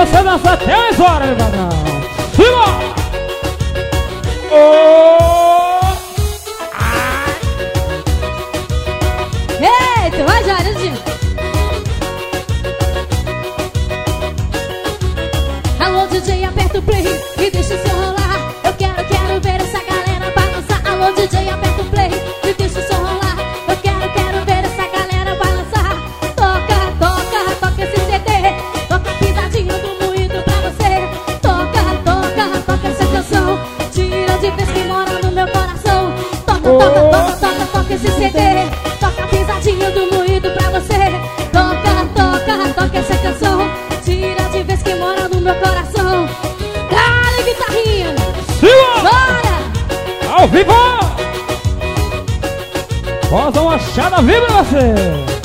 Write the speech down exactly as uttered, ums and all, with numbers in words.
você dança até as horas, meu patrão. Simbora! Oh! Eita, vai já, Nandinho. Alô, D J, aperta o play e deixa o som rolar. Eu quero, quero ver essa galera balançar. Alô, D J, aperta o play e deixa o som rolar. Eu quero, quero ver essa galera balançar. Toca, toca, toca esse C D. Toca a pisadinha do moído pra você. Toca, toca, toca essa canção. Tira de vez que mora no meu coração. Toca, toca, toca, toca, toca esse C D. Toca a pisadinha do moído pra você. Toca, toca, toca essa canção. Tira de vez que mora no meu coração. Cara, guitarrinha. Bora! Ao vivo! Rosa Machada, viva você!